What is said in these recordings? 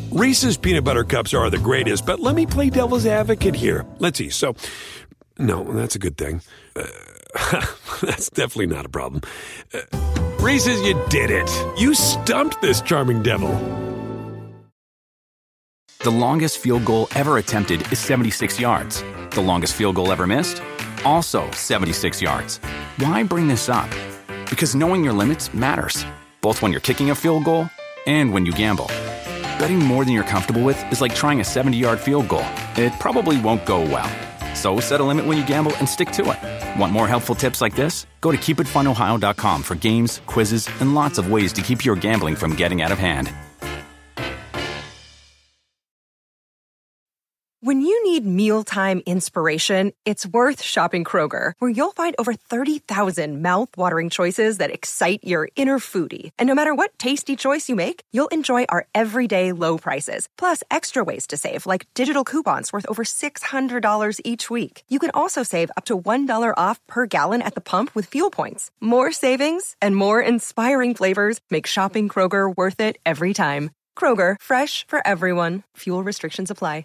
Reese's Peanut Butter Cups are the greatest, but let me play devil's advocate here. Let's see. So, no, that's a good thing. That's definitely not a problem. Reese's, you did it. You stumped this charming devil. The longest field goal ever attempted is 76 yards. The longest field goal ever missed? Also 76 yards. Why bring this up? Because knowing your limits matters, both when you're kicking a field goal and when you gamble. Betting more than you're comfortable with is like trying a 70-yard field goal. It probably won't go well. So set a limit when you gamble and stick to it. Want more helpful tips like this? Go to keepitfunohio.com for games, quizzes, and lots of ways to keep your gambling from getting out of hand. When you need mealtime inspiration, it's worth shopping Kroger, where you'll find over 30,000 mouth-watering choices that excite your inner foodie. And no matter what tasty choice you make, you'll enjoy our everyday low prices, plus extra ways to save, like digital coupons worth over $600 each week. You can also save up to $1 off per gallon at the pump with fuel points. More savings and more inspiring flavors make shopping Kroger worth it every time. Kroger, fresh for everyone. Fuel restrictions apply.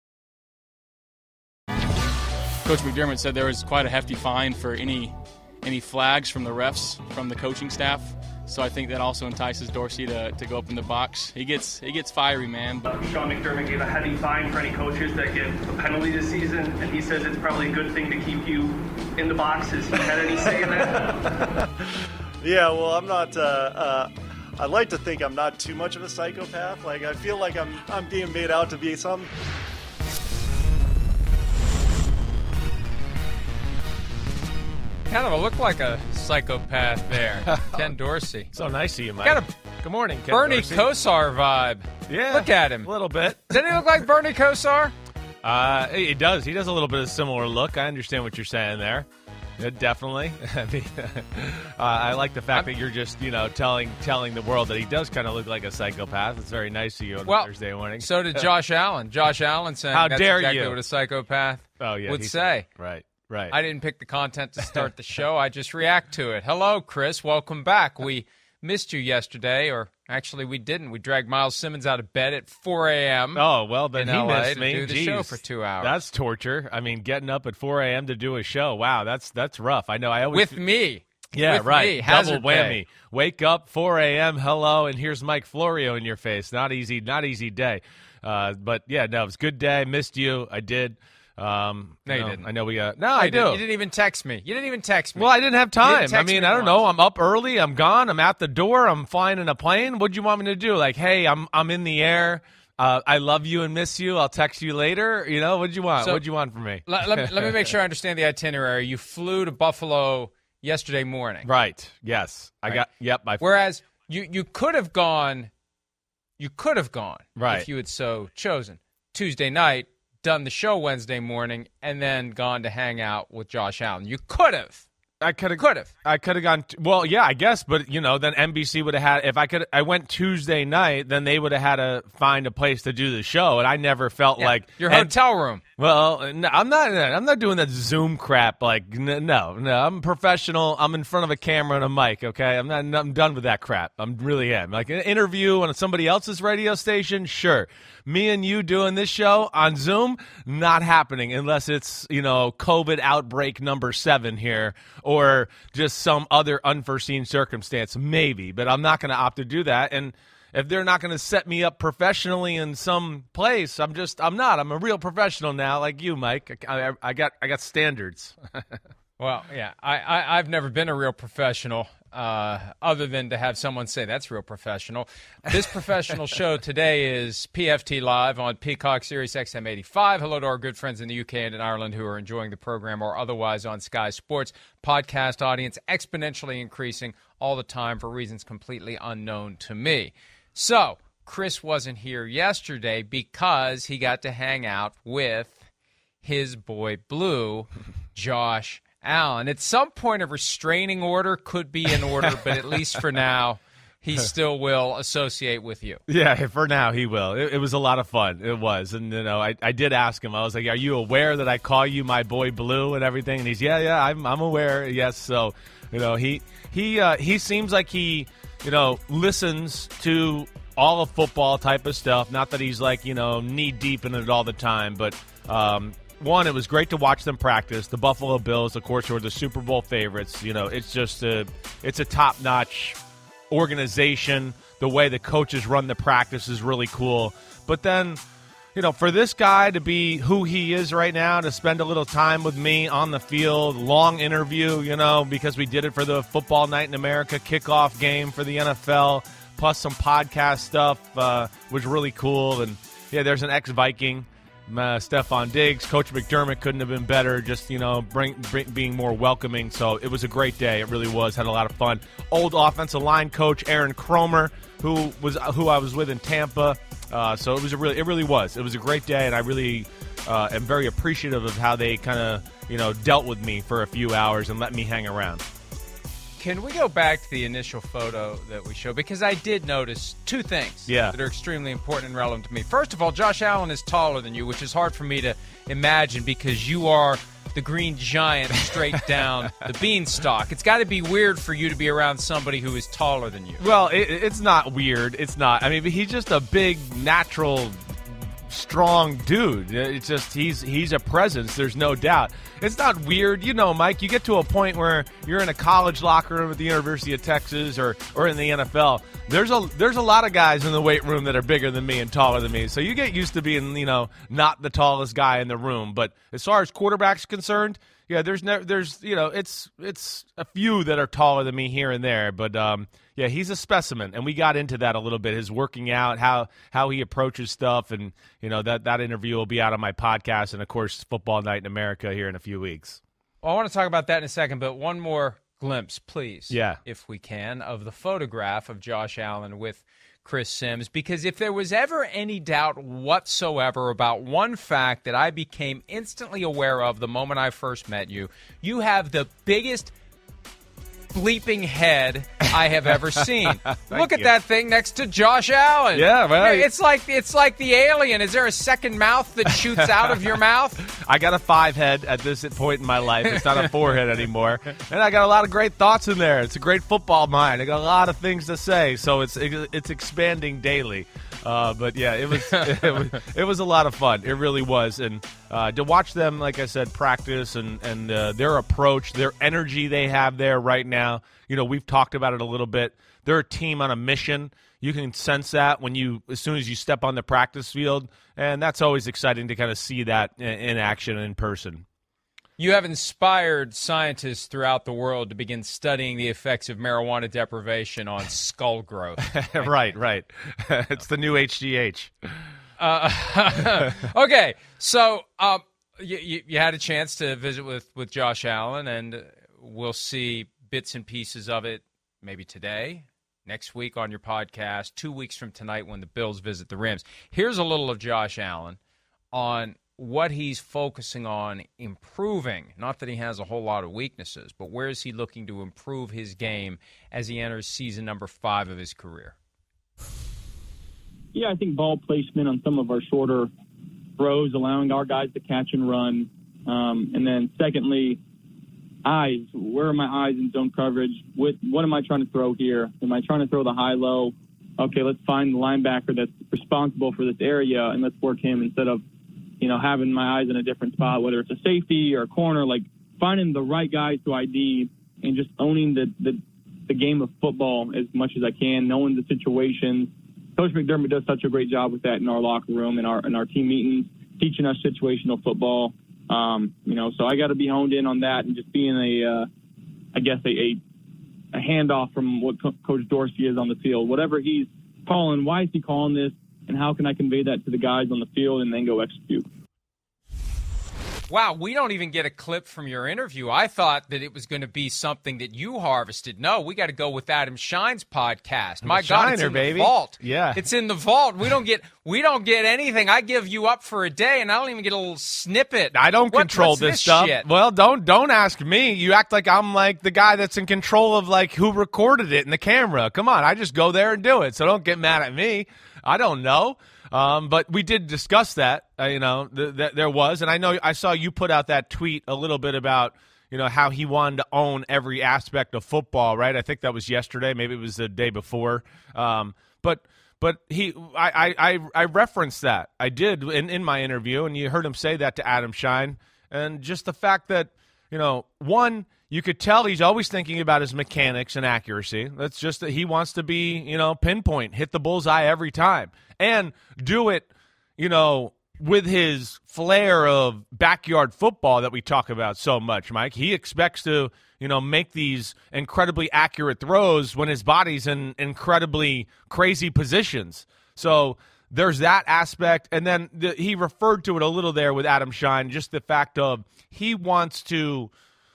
Coach McDermott said there was quite a hefty fine for any flags from the refs, from the coaching staff. So I think that also entices Dorsey to go up in the box. He gets fiery, man. Sean McDermott gave a heavy fine for any coaches that get a penalty this season, and he says it's probably a good thing to keep you in the box. Has he had any say in that? Yeah, well, I'm not. I like to think I'm not too much of a psychopath. Like, I feel like I'm being made out to be some. Kind of look like a psychopath there, Ken Dorsey. So nice of you, Mike. Good morning, Ken Bernie Dorsey. Kosar vibe. Yeah, look at him a little bit. Doesn't he look like Bernie Kosar? He does. He does a little bit of similar look. I understand what you're saying there. Definitely. I mean, I like the fact that you're just telling the world that he does kind of look like a psychopath. It's very nice of you on a Thursday morning. So did Josh Allen. Josh Allen saying How that's dare exactly you. what a psychopath would say. Right. I didn't pick the content to start the show. I just react to it. Hello, Chris. Welcome back. We missed you yesterday, or actually we didn't. We dragged Miles Simmons out of bed at 4 a.m. Oh, well, then he LA missed me. to do the show for 2 hours. That's torture. I mean, getting up at 4 a.m. to do a show. Wow, that's rough. I know. I always with me. Yeah, with right. Me. Double whammy. Wake up, 4 a.m. Hello, and here's Mike Florio in your face. Not easy day. But yeah, no, it was a good day. Missed you. I did. No, you didn't. I know we got. No, I do. You didn't even text me. Well, I didn't have time. I mean, I don't know. once. I'm up early. I'm gone. I'm at the door. I'm flying in a plane. What'd you want me to do? Like, hey, I'm in the air. I love you and miss you. I'll text you later. What'd you want? What'd you want from me? Let me make sure I understand the itinerary. You flew to Buffalo yesterday morning. Right. Yes. Right. Yep. Whereas you could have gone. You could have gone. Right. If you had so chosen. Tuesday night. Done the show Wednesday morning, and then gone to hang out with Josh Allen. You could have. I could have gone. Well, yeah, I guess, but then NBC would have had. If I went Tuesday night, then they would have had to find a place to do the show, and I never felt like your hotel room. Well, no, I'm not doing that Zoom crap. Like, no, I'm professional. I'm in front of a camera and a mic. Okay, I'm done with that crap. I really am. Like an interview on somebody else's radio station, sure. Me and you doing this show on Zoom, not happening unless it's COVID outbreak number 7 here, or just some other unforeseen circumstance, maybe. But I'm not going to opt to do that. And if they're not going to set me up professionally in some place, I'm not. I'm a real professional now, like you, Mike. I got standards. Well, yeah, I've never been a real professional, other than to have someone say that's real professional. This professional show today is PFT Live on Peacock Sirius XM 85. Hello to our good friends in the UK and in Ireland who are enjoying the program, or otherwise on Sky Sports. Podcast audience exponentially increasing all the time for reasons completely unknown to me. So, Chris wasn't here yesterday because he got to hang out with his boy Blue, Josh Allen. At some point, a restraining order could be in order, but at least for now, he still will associate with you. Yeah, for now he will. It was a lot of fun. It was. And, I did ask him. I was like, are you aware that I call you my boy Blue and everything? And he's, yeah, I'm aware. Yes. So, he seems like he, listens to all of football type of stuff. Not that he's like, knee deep in it all the time, but one, it was great to watch them practice. The Buffalo Bills, of course, were the Super Bowl favorites. It's just it's a top-notch organization. The way the coaches run the practice is really cool. But then, for this guy to be who he is right now, to spend a little time with me on the field, long interview, because we did it for the Football Night in America kickoff game for the NFL, plus some podcast stuff was really cool. And, yeah, there's an ex-Viking, Stephon Diggs. Coach McDermott couldn't have been better, just, being more welcoming. So it was a great day. It really was. Had a lot of fun. Old offensive line coach Aaron Cromer, who I was with in Tampa. So it really was. It was a great day, and I really am very appreciative of how they kind of, dealt with me for a few hours and let me hang around. Can we go back to the initial photo that we showed? Because I did notice two things that are extremely important and relevant to me. First of all, Josh Allen is taller than you, which is hard for me to imagine because you are the green giant straight down the beanstalk. It's got to be weird for you to be around somebody who is taller than you. Well, it's not weird. It's not. I mean, he's just a big, natural, strong dude. It's just he's a presence. There's no doubt. It's not weird, Mike. You get to a point where you're in a college locker room at the University of Texas or in the NFL. There's a lot of guys in the weight room that are bigger than me and taller than me. So you get used to being not the tallest guy in the room. But as far as quarterbacks concerned, yeah, there's it's a few that are taller than me here and there. But yeah, he's a specimen, and we got into that a little bit. His working out, how he approaches stuff, and that interview will be out on my podcast, and of course, Football Night in America here in a few weeks. Well, I want to talk about that in a second, but one more glimpse, please, yeah, if we can, of the photograph of Josh Allen with Chris Sims, because if there was ever any doubt whatsoever about one fact that I became instantly aware of the moment I first met you, you have the biggest bleeping head I have ever seen. Look at that thing next to Josh Allen. Yeah, well, it's like the alien. Is there a second mouth that shoots out of your mouth? I got a 5 head at this point in my life. It's not a 4 head anymore. And I got a lot of great thoughts in there. It's a great football mind. I got a lot of things to say, so it's expanding daily. But yeah, it was a lot of fun. It really was, and to watch them, like I said, practice and their approach, their energy they have there right now. We've talked about it a little bit. They're a team on a mission. You can sense that as soon as you step on the practice field, and that's always exciting to kind of see that in action in person. You have inspired scientists throughout the world to begin studying the effects of marijuana deprivation on skull growth. Right. It's the new HGH. Okay, so you had a chance to visit with Josh Allen, and we'll see bits and pieces of it maybe today, next week on your podcast, 2 weeks from tonight when the Bills visit the Rams. Here's a little of Josh Allen on what he's focusing on improving. Not that he has a whole lot of weaknesses, but where is he looking to improve his game as he enters season number 5 of his career? Yeah, I think ball placement on some of our shorter throws, allowing our guys to catch and run. And then secondly, eyes. Where are my eyes in zone coverage? What am I trying to throw here? Am I trying to throw the high-low? Okay, let's find the linebacker that's responsible for this area, and let's work him instead of having my eyes in a different spot, whether it's a safety or a corner, like finding the right guys to ID and just owning the game of football as much as I can, knowing the situations. Coach McDermott does such a great job with that in our locker room and our team meetings, teaching us situational football. So I got to be honed in on that and just being a handoff from what Coach Dorsey is on the field. Whatever he's calling, why is he calling this, and how can I convey that to the guys on the field and then go execute? Wow, we don't even get a clip from your interview. I thought that it was going to be something that you harvested. No, we got to go with Adam Shine's podcast. My God, it's in the vault. Yeah, it's in the vault. We don't get anything. I give you up for a day, and I don't even get a little snippet. I don't control this stuff. Shit? Well, don't ask me. You act like I'm like the guy that's in control of like who recorded it in the camera. Come on, I just go there and do it. So don't get mad at me. I don't know. But we did discuss that, there was. And I know I saw you put out that tweet a little bit about, how he wanted to own every aspect of football, right? I think that was yesterday. Maybe it was the day before. But But I referenced that. I did in my interview, and you heard him say that to Adam Schein. And just the fact that, one, you could tell he's always thinking about his mechanics and accuracy. That's just that he wants to be, pinpoint, hit the bullseye every time. And do it, with his flair of backyard football that we talk about so much, Mike. He expects to, make these incredibly accurate throws when his body's in incredibly crazy positions. So there's that aspect. And then he referred to it a little there with Adam Schein, just the fact of he wants to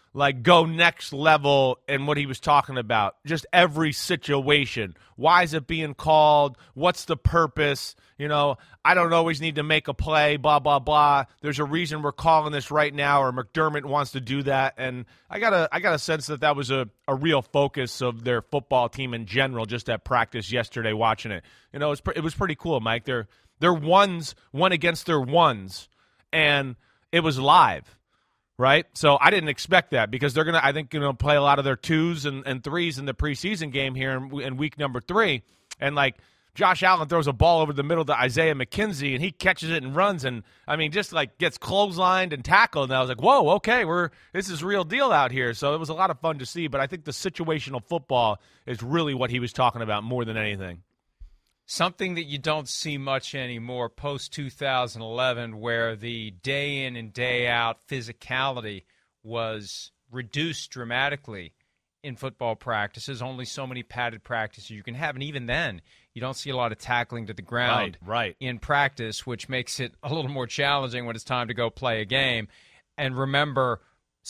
go next level in what he was talking about. Just every situation. Why is it being called? What's the purpose? I don't always need to make a play, blah, blah, blah. There's a reason we're calling this right now, or McDermott wants to do that. And I got a sense that was a real focus of their football team in general, just at practice yesterday watching it. It was pretty cool, Mike. Their ones went against their ones, and it was live. Right? So I didn't expect that because they're going to, play a lot of their 2s and 3s in the preseason game here in week number 3. And, Josh Allen throws a ball over the middle to Isaiah McKenzie, and he catches it and runs and, just, gets clotheslined and tackled. And I was like, whoa, okay, this is real deal out here. So it was a lot of fun to see. But I think the situational football is really what he was talking about more than anything. Something that you don't see much anymore post-2011, where the day in and day out physicality was reduced dramatically in football practices. Only so many padded practices you can have, and even then you don't see a lot of tackling to the ground in practice, which makes it a little more challenging when it's time to go play a game. And remember,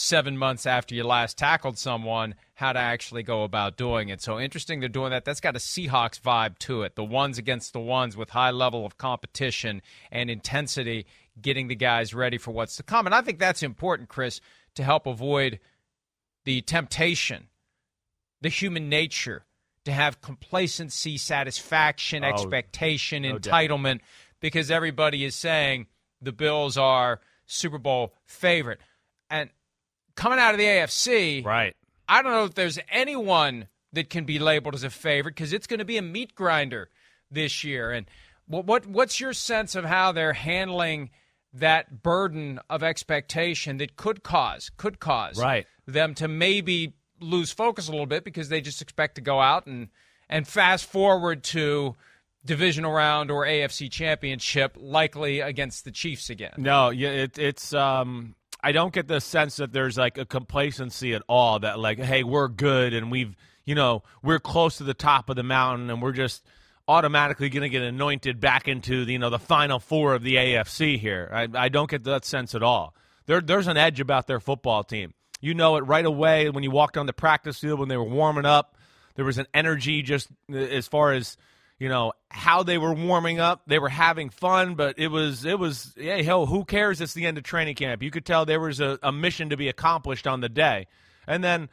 7 months after you last tackled someone, how to actually go about doing it. So interesting they're doing that. That's got a Seahawks vibe to it. The ones against the ones with high level of competition and intensity, getting the guys ready for what's to come. And I think that's important, Chris, to help avoid the temptation, the human nature, to have complacency, satisfaction, expectation, entitlement, because everybody is saying the Bills are Super Bowl favorite. And coming out of the AFC, right? I don't know if there's anyone that can be labeled as a favorite because it's going to be a meat grinder this year. And what's your sense of how they're handling that burden of expectation that could cause them to maybe lose focus a little bit because they just expect to go out and fast forward to divisional round or AFC championship, likely against the Chiefs again? No, it's I don't get the sense that there's a complacency at all that hey, we're good and we're close to the top of the mountain and we're just automatically going to get anointed back into the Final Four of the AFC here. I don't get that sense at all. There's an edge about their football team. You know it right away when you walked on the practice field when they were warming up. There was an energy just as far as how they were warming up. They were having fun, but it was hey, hell, who cares? It's the end of training camp. You could tell there was a mission to be accomplished on the day. And then,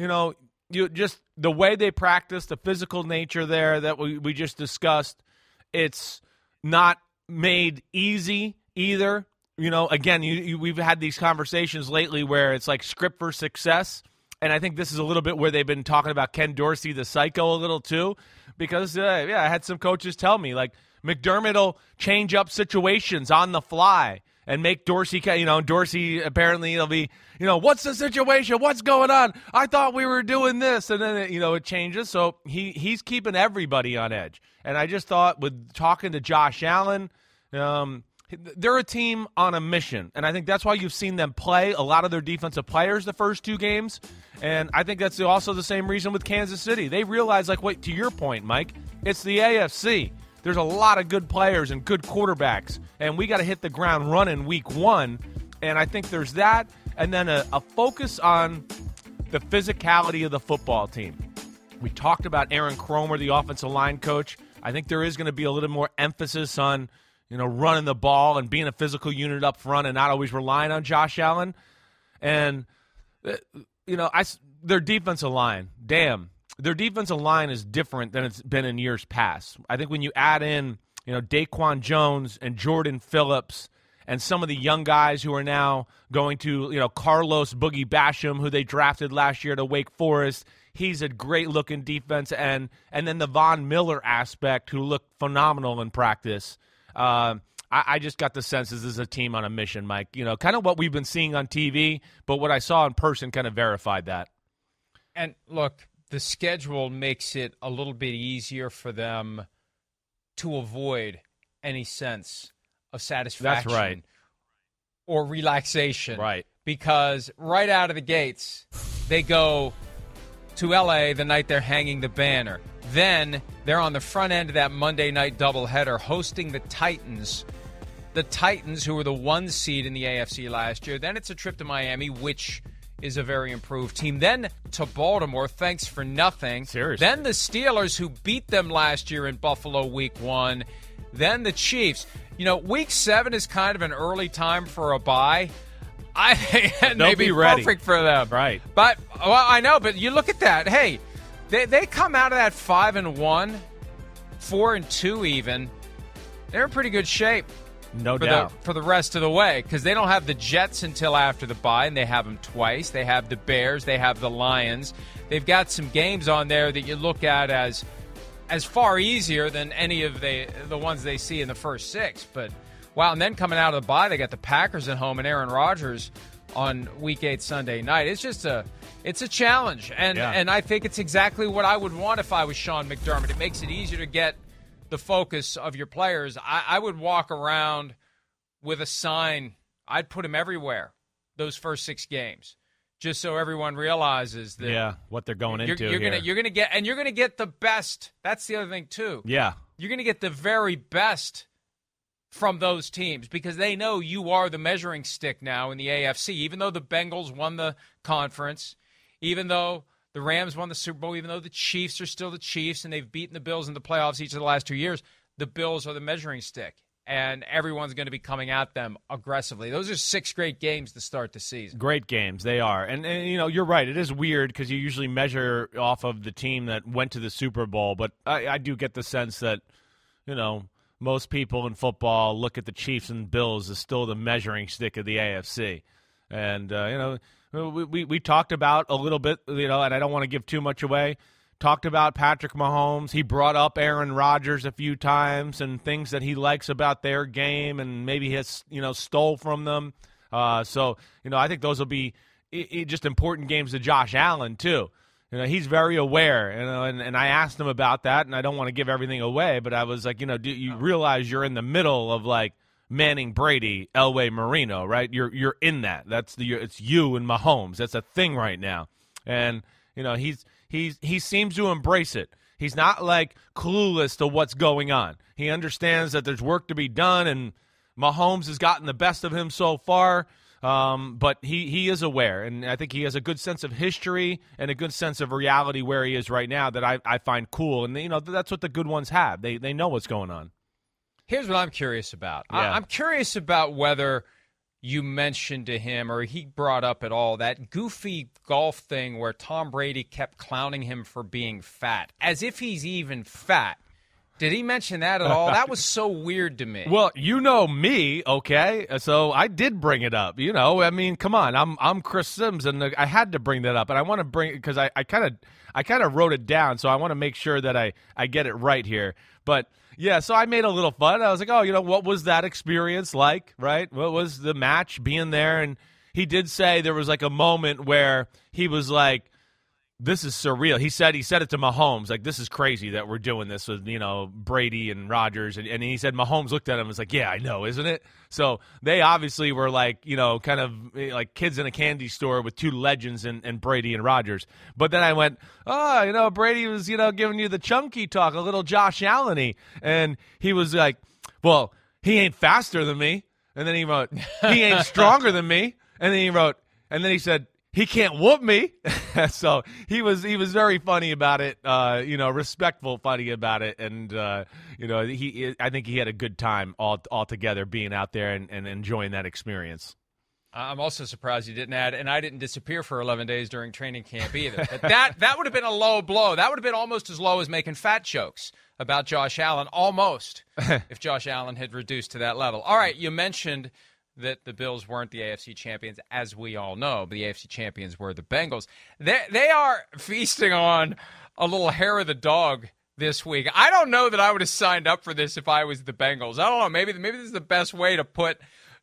you just the way they practice, the physical nature there that we just discussed, it's not made easy either. Again, we've had these conversations lately where it's script for success. And I think this is a little bit where they've been talking about Ken Dorsey, the psycho, a little too. Because, I had some coaches tell me, McDermott will change up situations on the fly and make Dorsey, Dorsey apparently it'll be, what's the situation? What's going on? I thought we were doing this. And then, it changes. So he's keeping everybody on edge. And I just thought with talking to Josh Allen, they're a team on a mission, and I think that's why you've seen them play a lot of their defensive players the first 2 games, and I think that's also the same reason with Kansas City. They realize, to your point, Mike, it's the AFC. There's a lot of good players and good quarterbacks, and we got to hit the ground running week 1, and I think there's that, and then a focus on the physicality of the football team. We talked about Aaron Kromer, the offensive line coach. I think there is going to be a little more emphasis on running the ball and being a physical unit up front and not always relying on Josh Allen. And, their defensive line, their defensive line is different than it's been in years past. I think when you add in, Daquan Jones and Jordan Phillips and some of the young guys who are now going to, Carlos Boogie Basham, who they drafted last year to Wake Forest. He's a great-looking defense end. And then the Von Miller aspect, who looked phenomenal in practice. I just got the sense this is a team on a mission, Mike. Kind of what we've been seeing on TV, but what I saw in person kind of verified that. And, look, the schedule makes it a little bit easier for them to avoid any sense of satisfaction. That's right. Or relaxation. Right. Because right out of the gates, they go to L.A. the night they're hanging the banner. Then they're on the front end of that Monday night doubleheader hosting the Titans. The Titans, who were the 1 seed in the AFC last year. Then it's a trip to Miami, which is a very improved team. Then to Baltimore, thanks for nothing. Seriously. Then the Steelers, who beat them last year in Buffalo week 1. Then the Chiefs. Week 7 is kind of an early time for a bye. I think it may be perfect for them. Right. But, I know, but you look at that. Hey, they come out of that 5-1, 4-2 even. They're in pretty good shape. No doubt. For the rest of the way, because they don't have the Jets until after the bye, and they have them twice. They have the Bears. They have the Lions. They've got some games on there that you look at as far easier than any of the ones they see in the first 6. But, wow, and then coming out of the bye, they got the Packers at home and Aaron Rodgers on Week 8 Sunday night. It's just it's a challenge, and I think it's exactly what I would want if I was Sean McDermott. It makes it easier to get the focus of your players. I would walk around with a sign. I'd put them everywhere, those first 6 games, just so everyone realizes that what they're going into. You're gonna get the best. That's the other thing too. Yeah, you're gonna get the very best from those teams because they know you are the measuring stick now in the AFC. Even though the Bengals won the conference, even though the Rams won the Super Bowl, even though the Chiefs are still the Chiefs and they've beaten the Bills in the playoffs each of the last 2 years, the Bills are the measuring stick, and everyone's going to be coming at them aggressively. Those are 6 great games to start the season. Great games, they are. And you're right. It is weird because you usually measure off of the team that went to the Super Bowl, but I do get the sense that, most people in football look at the Chiefs and Bills as still the measuring stick of the AFC. And, we talked about a little bit, and I don't want to give too much away, talked about Patrick Mahomes. He brought up Aaron Rodgers a few times and things that he likes about their game and maybe has, stole from them. So, I think those will be just important games to Josh Allen, too. He's very aware, and I asked him about that, and I don't want to give everything away, but I was like, do you realize you're in the middle of, like, Manning, Brady, Elway, Marino, right? You're in that. It's you and Mahomes. That's a thing right now. And, he seems to embrace it. He's not, like, clueless to what's going on. He understands that there's work to be done, and Mahomes has gotten the best of him so far. But he is aware, and I think he has a good sense of history and a good sense of reality where he is right now that I find cool. And, that's what the good ones have. They know what's going on. Here's what I'm curious about. Yeah. I'm curious about whether you mentioned to him or he brought up at all that goofy golf thing where Tom Brady kept clowning him for being fat, as if he's even fat. Did he mention that at all? That was so weird to me. Well, you know me, okay? So I did bring it up. I mean, come on. I'm Chris Sims, and I had to bring that up, and I want to bring it because I kind of wrote it down, so I want to make sure that I get it right here. But yeah, so I made a little fun. I was like, what was that experience like, right? What was the match being there? And he did say there was like a moment where he was like, this is surreal. He said it to Mahomes, like, this is crazy that we're doing this with, Brady and Rodgers. And he said Mahomes looked at him and was like, yeah, I know, isn't it? So they obviously were like, kind of like kids in a candy store with 2 legends and Brady and Rodgers. But then I went, Brady was, giving you the chunky talk, a little Josh Allen-y. And he was like, well, he ain't faster than me. And then he wrote, he ain't stronger than me. And then he said, he can't whoop me. So he was very funny about it, respectful, funny about it. And, I think he had a good time all together being out there and enjoying that experience. I'm also surprised you didn't add, and I didn't disappear for 11 days during training camp either. But that would have been a low blow. That would have been almost as low as making fat jokes about Josh Allen, almost, if Josh Allen had reduced to that level. All right, you mentioned that the Bills weren't the AFC champions, as we all know. But the AFC champions were the Bengals. They are feasting on a little hair of the dog this week. I don't know that I would have signed up for this if I was the Bengals. I don't know. Maybe this is the best way to put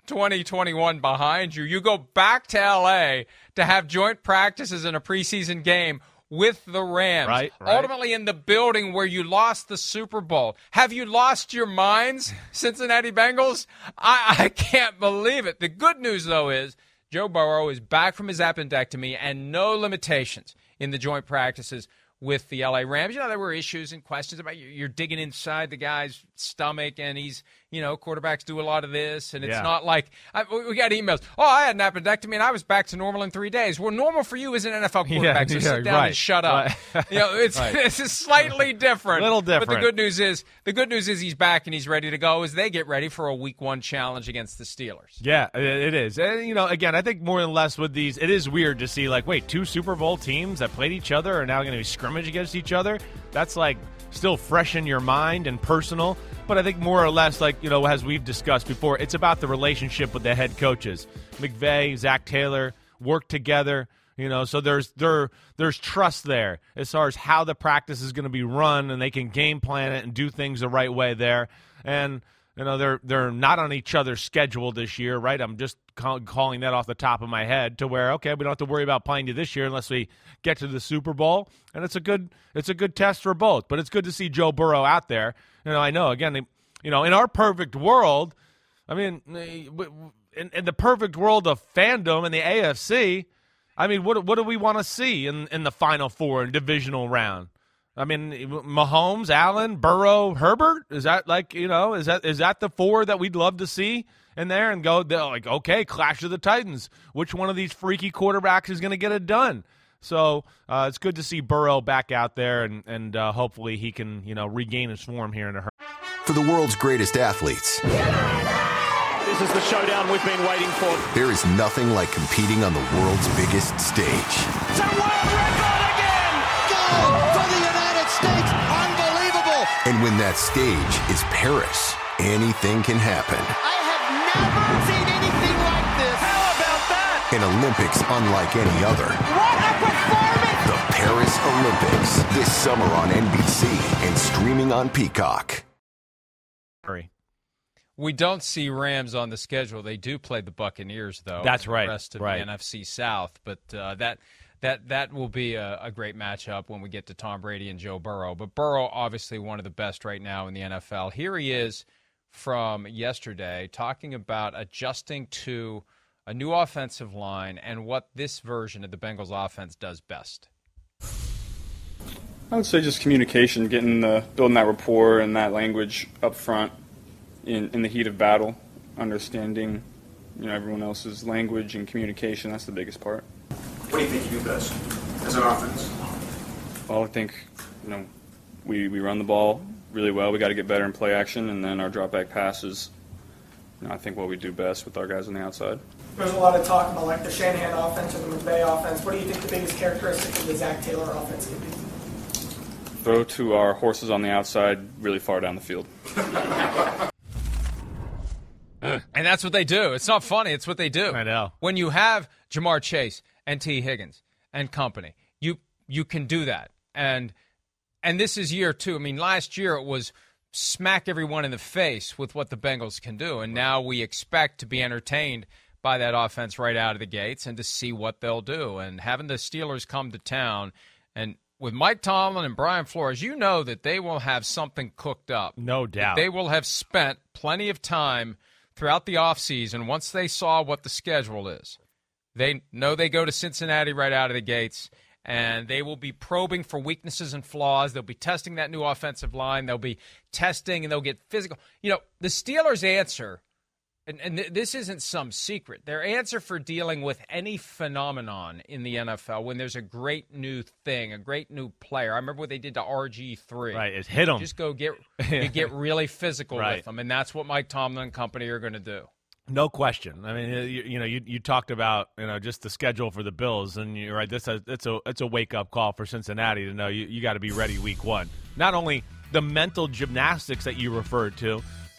2021 behind you. You go back to L.A. to have joint practices in a preseason game with the Rams. Right. Ultimately in the building where you lost the Super Bowl. Have you lost your minds, Cincinnati Bengals? I can't believe it. The good news, though, is Joe Burrow is back from his appendectomy and no limitations in the joint practices with the L.A. Rams. You know, there were issues and questions about you're digging inside the guy's stomach, and he's, quarterbacks do a lot of this, and it's not like we got emails. Oh, I had an appendectomy, and I was back to normal in 3 days. Well, normal for you is an NFL quarterback, so sit down and shut up. Right. It's slightly different. Little different. But the good news is he's back and he's ready to go as they get ready for a Week 1 challenge against the Steelers. Yeah, it is. And, again, I think more or less with these, it is weird to see, wait, 2 Super Bowl teams that played each other are now going to be scrimmage against each other. That's, still fresh in your mind and personal. But I think more or less, as we've discussed before, it's about the relationship with the head coaches. McVay, Zach Taylor work together, so there's trust there as far as how the practice is going to be run, and they can game plan it and do things the right way there. And they're not on each other's schedule this year, right? I'm just calling that off the top of my head to where, okay, we don't have to worry about playing you this year unless we get to the Super Bowl, and it's a good test for both. But it's good to see Joe Burrow out there. I know, again, in our perfect world, in the perfect world of fandom in the AFC, what do we want to see in the Final Four and divisional round? Mahomes, Allen, Burrow, Herbert, is that is that the 4 that we'd love to see in there and go, okay, clash of the Titans. Which one of these freaky quarterbacks is going to get it done? So it's good to see Burrow back out there, and hopefully he can, regain his form here in a hurry. For the world's greatest athletes, this is the showdown we've been waiting for. There is nothing like competing on the world's biggest stage. It's a world record again! Gold for the United States! Unbelievable! And when that stage is Paris, anything can happen. I have never seen anything like this. How about that? An Olympics unlike any other. What a performance! The Paris Olympics, this summer on NBC and streaming on Peacock. We don't see Rams on the schedule. They do play the Buccaneers, though. That's right. The rest of the NFC South. But that will be a great matchup when we get to Tom Brady and Joe Burrow. But Burrow, obviously one of the best right now in the NFL. Here he is from yesterday talking about adjusting to a new offensive line and what this version of the Bengals offense does best. I would say just communication, building that rapport and that language up front in the heat of battle, understanding everyone else's language and communication. That's the biggest part. What do you think you do best as an offense? Well, I think we run the ball really well. We got to get better in play action, and then our drop back passes. I think what we do best with our guys on the outside. There's a lot of talk about the Shanahan offense or the McVay offense. What do you think the biggest characteristic of the Zach Taylor offense could be? Throw to our horses on the outside really far down the field. And that's what they do. It's not funny. It's what they do. I know. When you have Jamar Chase and T. Higgins and company, you can do that. And this is year 2. Last year it was smack everyone in the face with what the Bengals can do. And now we expect to be entertained by that offense right out of the gates and to see what they'll do. And having the Steelers come to town, and with Mike Tomlin and Brian Flores, that they will have something cooked up. No doubt. They will have spent plenty of time throughout the offseason. Once they saw what the schedule is, they know they go to Cincinnati right out of the gates, and they will be probing for weaknesses and flaws. They'll be testing that new offensive line. They'll be testing, and they'll get physical. The Steelers' answer, and this isn't some secret, their answer for dealing with any phenomenon in the NFL when there's a great new thing, a great new player. I remember what they did to RG3. Right, it's hit them. Just go get really physical with them, and that's what Mike Tomlin and company are going to do. No question. You talked about just the schedule for the Bills, and you're right. It's a wake up call for Cincinnati to know you got to be ready week 1. Not only the mental gymnastics that you referred to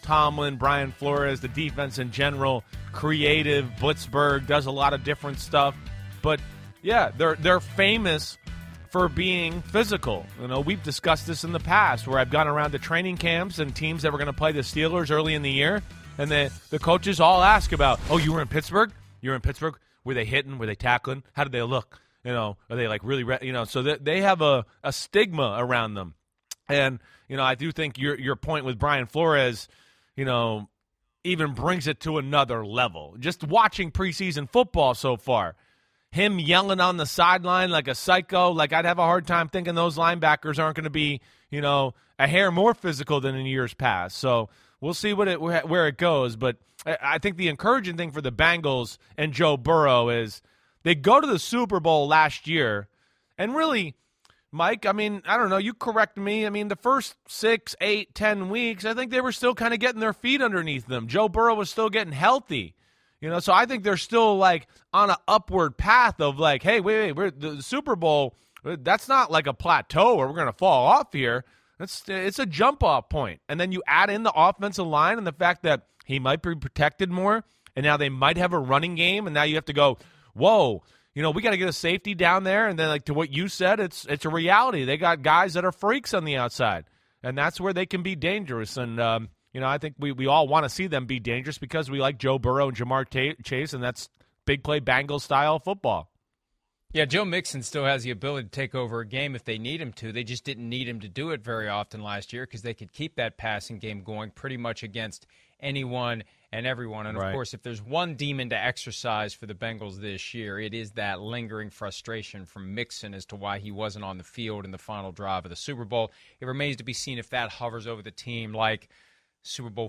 Tomlin, Brian Flores, the defense in general, creative. Blitzburg does a lot of different stuff. But, yeah, they're famous for being physical. You know, we've discussed this in the past where I've gone around to training camps and teams that were going to play the Steelers early in the year, and the coaches all ask about, oh, you were in Pittsburgh? You were in Pittsburgh? Were they hitting? Were they tackling? How did they look? You know, are they like really, you know, so they have a stigma around them. And, you know, I do think your point with Brian Flores, you know, even brings it to another level. Just watching preseason football so far, him yelling on the sideline like a psycho, like I'd have a hard time thinking those linebackers aren't going to be, you know, a hair more physical than in years past. So we'll see where it goes. But I think the encouraging thing for the Bengals and Joe Burrow is they go to the Super Bowl last year, and really, Mike, I mean, I don't know, you correct me. I mean, the first 6, 8, 10 weeks, I think they were still kind of getting their feet underneath them. Joe Burrow was still getting healthy. You know, so I think they're still, like, on an upward path of, like, hey, wait, the Super Bowl, that's not like a plateau where we're going to fall off here. It's a jump-off point. And then you add in the offensive line and the fact that he might be protected more, and now they might have a running game, and now you have to go, whoa, you know, we got to get a safety down there. And then, like, to what you said, it's a reality. They got guys that are freaks on the outside, and that's where they can be dangerous. And, you know, I think we all want to see them be dangerous because we like Joe Burrow and Jamar Chase, and that's big play Bengals-style football. Yeah, Joe Mixon still has the ability to take over a game if they need him to. They just didn't need him to do it very often last year because they could keep that passing game going pretty much against anyone and everyone. And, of course, if there's one demon to exercise for the Bengals this year, it is that lingering frustration from Mixon as to why he wasn't on the field in the final drive of the Super Bowl. It remains to be seen if that hovers over the team like Super Bowl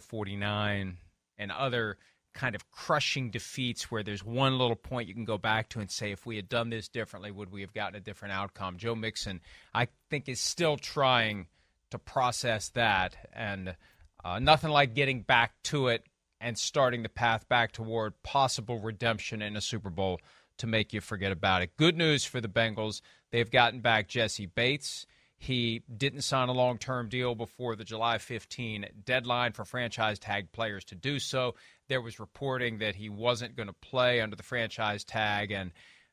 49 and other kind of crushing defeats where there's one little point you can go back to and say, if we had done this differently, would we have gotten a different outcome? Joe Mixon, I think, is still trying to process that, and nothing like getting back to it and starting the path back toward possible redemption in a Super Bowl to make you forget about it. Good news for the Bengals. They've gotten back Jesse Bates. He didn't sign a long-term deal before the July 15 deadline for franchise tag players to do so. There was reporting that he wasn't going to play under the franchise tag, and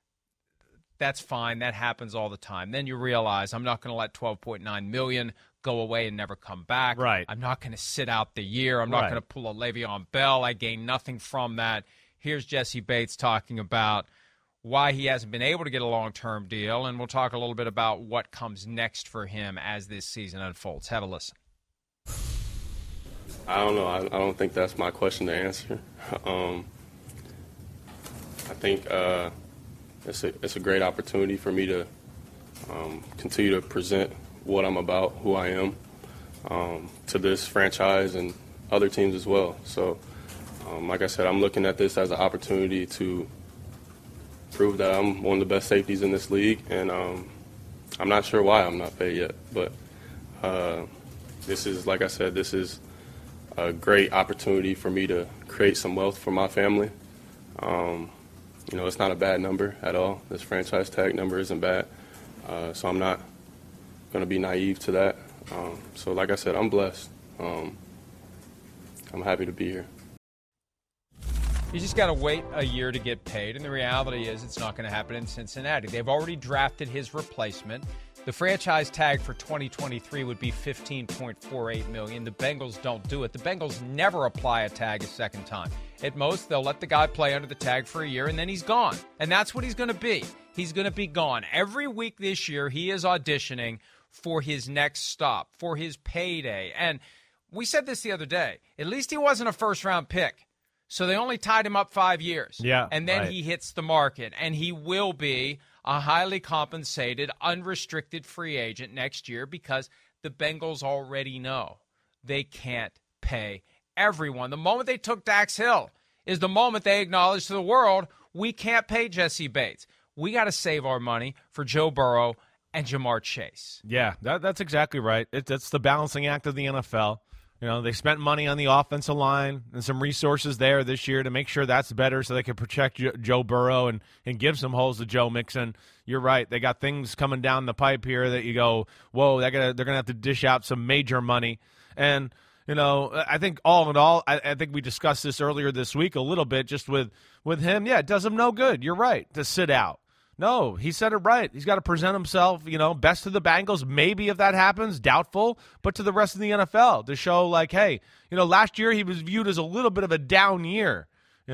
that's fine. That happens all the time. Then you realize I'm not going to let $12.9 million go away and never come back. Right. I'm not going to sit out the year. I'm not going to pull a Le'Veon Bell. I gain nothing from that. Here's Jesse Bates talking about why he hasn't been able to get a long-term deal, and we'll talk a little bit about what comes next for him as this season unfolds. Have a listen. I don't know. I don't think that's my question to answer. I think it's a great opportunity for me to continue to present what I'm about, who I am, to this franchise and other teams as well. So, like I said, I'm looking at this as an opportunity to prove that I'm one of the best safeties in this league, and I'm not sure why I'm not paid yet. But this is, like I said, this is a great opportunity for me to create some wealth for my family. You know, it's not a bad number at all. This franchise tag number isn't bad, so I'm not going to be naive to that. So, like I said, I'm blessed. I'm happy to be here. You just got to wait a year to get paid, and the reality is it's not going to happen in Cincinnati. They've already drafted his replacement. The franchise tag for 2023 would be $15.48 million. The Bengals don't do it. The Bengals never apply a tag a second time. At most, they'll let the guy play under the tag for a year, and then he's gone. And that's what he's going to be. He's going to be gone. Every week this year, he is auditioning for his next stop, for his payday. And we said this the other day. At least he wasn't a first-round pick. So they only tied him up 5 years. Yeah, and then he hits the market, and he will be a highly compensated, unrestricted free agent next year because the Bengals already know they can't pay everyone. The moment they took Dax Hill is the moment they acknowledged to the world, we can't pay Jesse Bates. We got to save our money for Joe Burrow and Jamar Chase. Yeah, that's exactly right. That's the balancing act of the NFL. You know, they spent money on the offensive line and some resources there this year to make sure that's better so they can protect Joe Burrow and give some holes to Joe Mixon. You're right. They got things coming down the pipe here that you go, whoa, they're gonna have to dish out some major money. And, I think all in all, I think we discussed this earlier this week a little bit just with him. Yeah, it does him no good. You're right, to sit out. No, he said it right. He's got to present himself, best to the Bengals. Maybe if that happens, doubtful, but to the rest of the NFL to show like, hey, last year he was viewed as a little bit of a down year,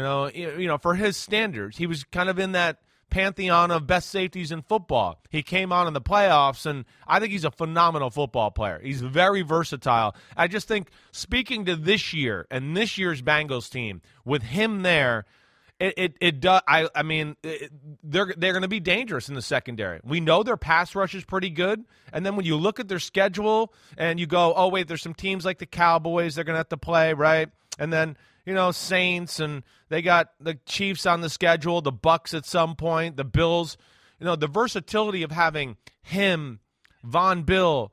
for his standards. He was kind of in that pantheon of best safeties in football. He came on in the playoffs, and I think he's a phenomenal football player. He's very versatile. I just think speaking to this year and this year's Bengals team, with him there, it does. I mean, they're going to be dangerous in the secondary. We know their pass rush is pretty good, and then when you look at their schedule and you go, oh wait, there's some teams like the Cowboys they're going to have to play, right? And then Saints, and they got the Chiefs on the schedule, the Bucks at some point, the Bills. The versatility of having him, Von Bell,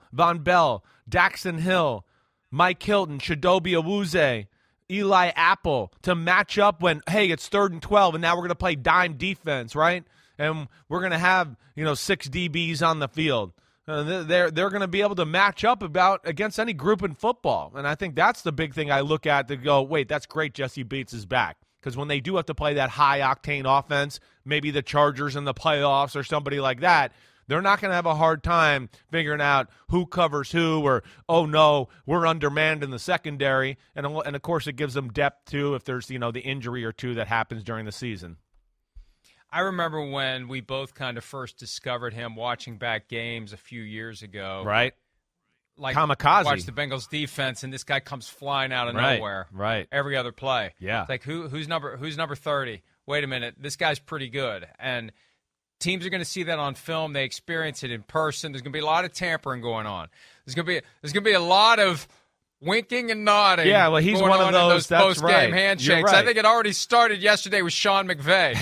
Daxton Hill, Mike Hilton, Chidobe Awuzie, Eli Apple to match up when, hey, it's 3rd and 12, and now we're going to play dime defense, right? And we're going to have, 6 DBs on the field. They're going to be able to match up against any group in football. And I think that's the big thing I look at to go, wait, that's great, Jesse Bates is back. Because when they do have to play that high-octane offense, maybe the Chargers in the playoffs or somebody like that, they're not going to have a hard time figuring out who covers who or, oh, no, we're undermanned in the secondary. And of course, it gives them depth, too, if there's, the injury or two that happens during the season. I remember when we both kind of first discovered him watching back games a few years ago. Right. Like Kamikaze. Watch the Bengals defense, and this guy comes flying out of nowhere. Right. Every other play. Yeah. It's like, who's number 30? Wait a minute. This guy's pretty good. And teams are going to see that on film. They experience it in person. There's going to be a lot of tampering going on. There's going to be a lot of winking and nodding. Yeah, well, he's one of those. That's post-game right. handshakes. Right. I think it already started yesterday with Sean McVay.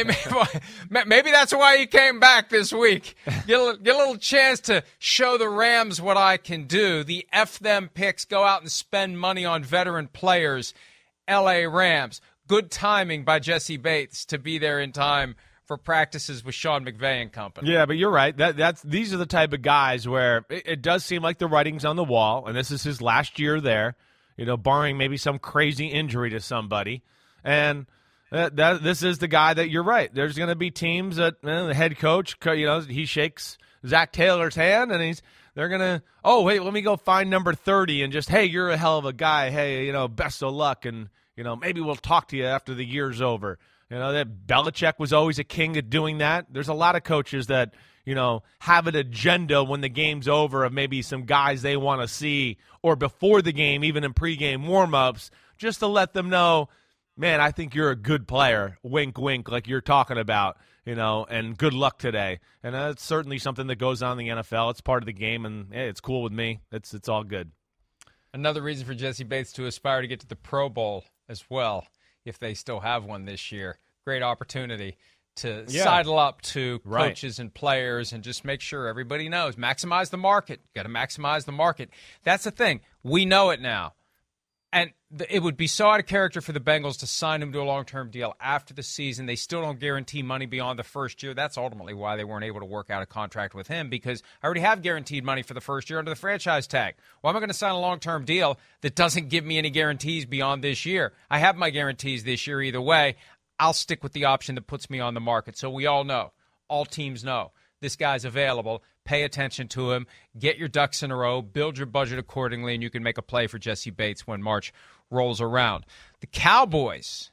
Maybe that's why he came back this week. Get a little chance to show the Rams what I can do. The F them picks, go out and spend money on veteran players. L.A. Rams. Good timing by Jesse Bates to be there in time for practices with Sean McVay and company. Yeah, but you're right. These are the type of guys where it does seem like the writing's on the wall, and this is his last year there, barring maybe some crazy injury to somebody. And this is the guy that you're right. There's going to be teams that the head coach, he shakes Zach Taylor's hand, and they're going to, oh, wait, let me go find number 30 and just, hey, you're a hell of a guy. Hey, best of luck, and, maybe we'll talk to you after the year's over. That Belichick was always a king at doing that. There's a lot of coaches that, have an agenda when the game's over of maybe some guys they want to see or before the game, even in pregame warm-ups, just to let them know, man, I think you're a good player, wink, wink, like you're talking about, and good luck today. And that's certainly something that goes on in the NFL. It's part of the game, and hey, it's cool with me. It's all good. Another reason for Jesse Bates to aspire to get to the Pro Bowl as well, if they still have one this year. Great opportunity to sidle up to coaches and players and just make sure everybody knows. Maximize the market. Got to maximize the market. That's the thing. We know it now. And it would be so out of character for the Bengals to sign him to a long-term deal after the season. They still don't guarantee money beyond the first year. That's ultimately why they weren't able to work out a contract with him, because I already have guaranteed money for the first year under the franchise tag. Why am I going to sign a long-term deal that doesn't give me any guarantees beyond this year? I have my guarantees this year either way. I'll stick with the option that puts me on the market. So we all know, all teams know, this guy's available. Pay attention to him. Get your ducks in a row. Build your budget accordingly, and you can make a play for Jesse Bates when March rolls around. The Cowboys,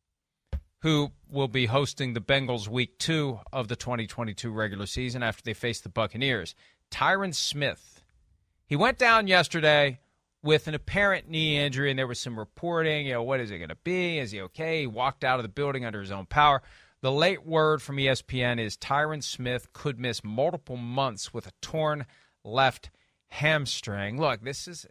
who will be hosting the Bengals Week 2 of the 2022 regular season after they face the Buccaneers. Tyron Smith. He went down yesterday with an apparent knee injury, and there was some reporting, what is it going to be? Is he okay? He walked out of the building under his own power. The late word from ESPN is Tyron Smith could miss multiple months with a torn left hamstring. Look, this is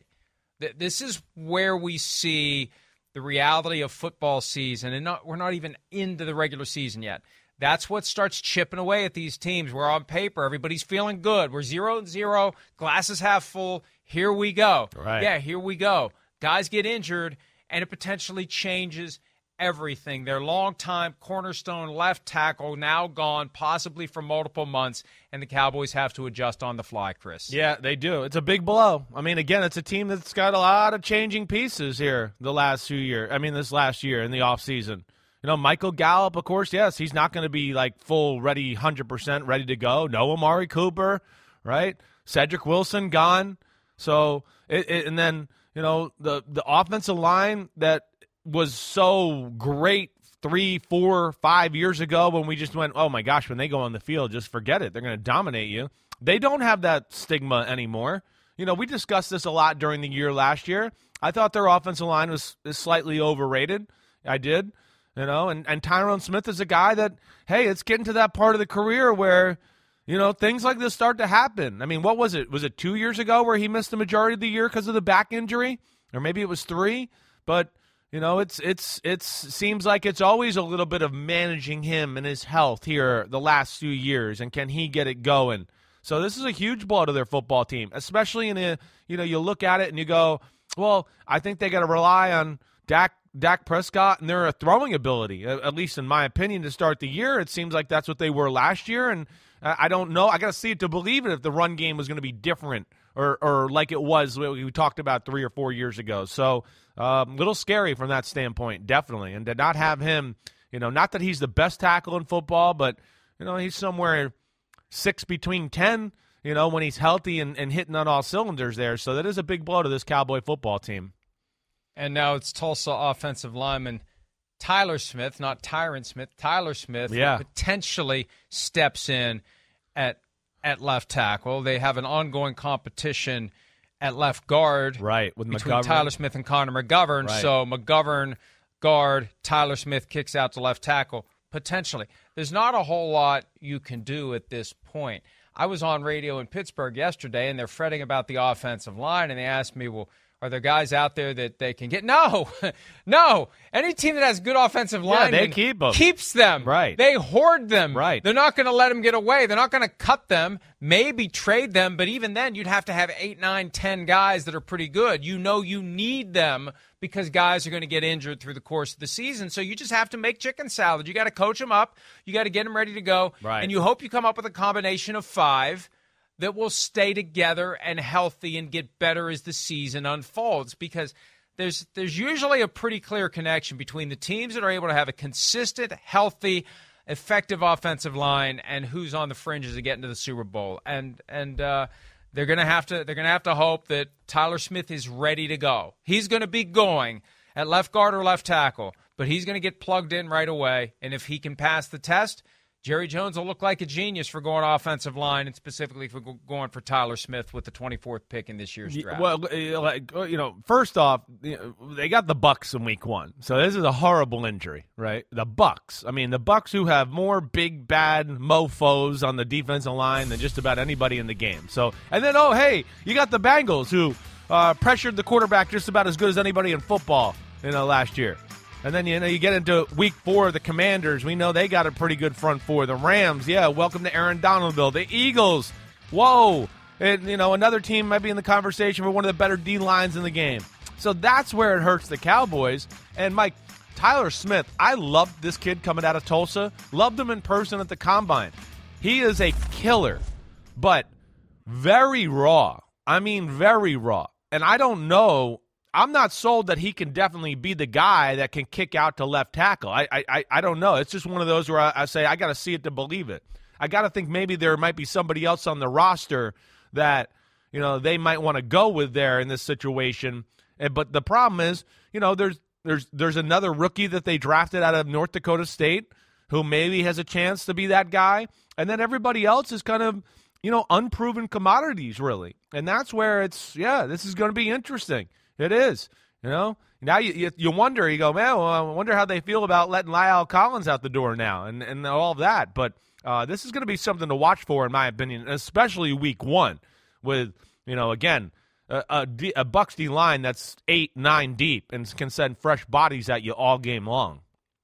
where we see the reality of football season, and we're not even into the regular season yet. That's what starts chipping away at these teams. Where on paper, everybody's feeling good. We're 0-0, glasses half full. Here we go. Right. Yeah, here we go. Guys get injured, and it potentially changes everything. Their longtime cornerstone left tackle now gone, possibly for multiple months, and the Cowboys have to adjust on the fly, Chris. Yeah, they do. It's a big blow. I mean, again, it's a team that's got a lot of changing pieces here this last year in the offseason. Michael Gallup, of course, yes, he's not going to be like full ready, 100% ready to go. No Amari Cooper, right? Cedric Wilson gone. So, and then, the offensive line that was so great 3, 4, 5 years ago when we just went, oh my gosh, when they go on the field, just forget it. They're going to dominate you. They don't have that stigma anymore. We discussed this a lot during the year last year. I thought their offensive line is slightly overrated. I did. And Tyron Smith is a guy that, hey, it's getting to that part of the career where, things like this start to happen. I mean, what was it? Was it 2 years ago where he missed the majority of the year because of the back injury? Or maybe it was 3. But, it seems like it's always a little bit of managing him and his health here the last few years, and can he get it going? So this is a huge blow to their football team, especially you look at it and you go, well, I think they got to rely on Dak Prescott and their throwing ability, at least in my opinion, to start the year. It seems like that's what they were last year, and I don't know. I got to see it to believe it if the run game was going to be different or like it was we talked about 3 or 4 years ago. So a little scary from that standpoint, definitely. And to not have him, not that he's the best tackle in football, but, he's somewhere 6 between 10, when he's healthy and hitting on all cylinders there. So that is a big blow to this Cowboy football team. And now it's Tulsa offensive lineman Tyler Smith, not Tyron Smith, Tyler Smith, who potentially steps in at left tackle. They have an ongoing competition at left guard, right, with between McGovern. Tyler Smith and Connor McGovern. Right. So McGovern guard, Tyler Smith kicks out to left tackle, potentially. There's not a whole lot you can do at this point. I was on radio in Pittsburgh yesterday, and they're fretting about the offensive line, and they asked me, well, are there guys out there that they can get? No. No. Any team that has good offensive line they keep them. Keeps them. Right. They hoard them. Right. They're not going to let them get away. They're not going to cut them, maybe trade them, but even then you'd have to have 8, 9, 10 guys that are pretty good. You need them because guys are going to get injured through the course of the season. So you just have to make chicken salad. You got to coach them up. You got to get them ready to go. Right. And you hope you come up with a combination of 5 that will stay together and healthy and get better as the season unfolds, because there's usually a pretty clear connection between the teams that are able to have a consistent, healthy, effective offensive line and who's on the fringes of getting to the Super Bowl. And they're gonna have to hope that Tyler Smith is ready to go. He's going to be going at left guard or left tackle, but he's going to get plugged in right away. And if he can pass the test, Jerry Jones will look like a genius for going offensive line, and specifically for going for Tyler Smith with the 24th pick in this year's draft. Well, first off, they got the Bucs in week 1. So this is a horrible injury, right? The Bucs. I mean, the Bucs, who have more big, bad mofos on the defensive line than just about anybody in the game. So, and then, you got the Bengals, who pressured the quarterback just about as good as anybody in football, last year. And then, you get into week 4, the Commanders. We know they got a pretty good front four. The Rams, welcome to Aaron Donaldville. The Eagles, whoa. And, another team might be in the conversation for one of the better D-lines in the game. So that's where it hurts the Cowboys. And, Mike, Tyler Smith, I loved this kid coming out of Tulsa. Loved him in person at the Combine. He is a killer, but very raw. I mean, very raw. And I don't know. I'm not sold that he can definitely be the guy that can kick out to left tackle. I don't know. It's just one of those where I say I got to see it to believe it. I got to think maybe there might be somebody else on the roster that, they might want to go with there in this situation. But the problem is, there's another rookie that they drafted out of North Dakota State who maybe has a chance to be that guy. And then everybody else is kind of, unproven commodities, really. And that's where this is going to be interesting. It is, Now you wonder, you go, man, well, I wonder how they feel about letting La'el Collins out the door now and all of that. But this is going to be something to watch for, in my opinion, especially week 1 with, again, a Bucs D line that's 8, 9 deep and can send fresh bodies at you all game long.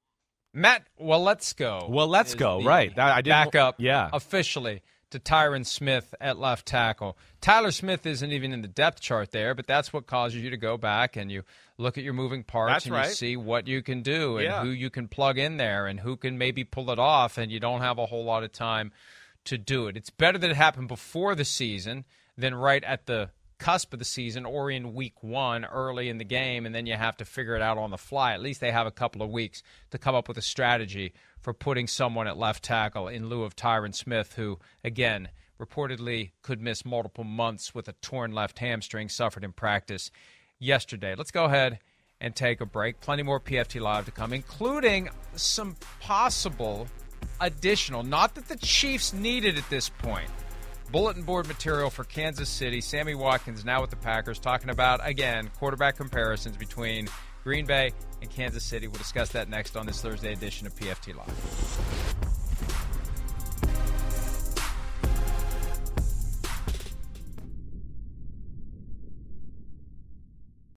Matt Waletzko. Right. I did back up officially to Tyron Smith at left tackle. Tyler Smith isn't even in the depth chart there, but that's what causes you to go back and you look at your moving parts That's and right. you see what you can do and Yeah. who you can plug in there and who can maybe pull it off, and you don't have a whole lot of time to do it. It's better that it happened before the season than right at the cusp of the season or in week 1 early in the game, and then you have to figure it out on the fly. At least they have a couple of weeks to come up with a strategy for putting someone at left tackle in lieu of Tyron Smith, who, again, reportedly could miss multiple months with a torn left hamstring suffered in practice yesterday. Let's go ahead and take a break. Plenty more PFT Live to come, including some possible additional, not that the Chiefs need it at this point, bulletin board material for Kansas City. Sammy Watkins now with the Packers talking about, again, quarterback comparisons between Green Bay and Kansas City. We'll discuss that next on this Thursday edition of PFT Live.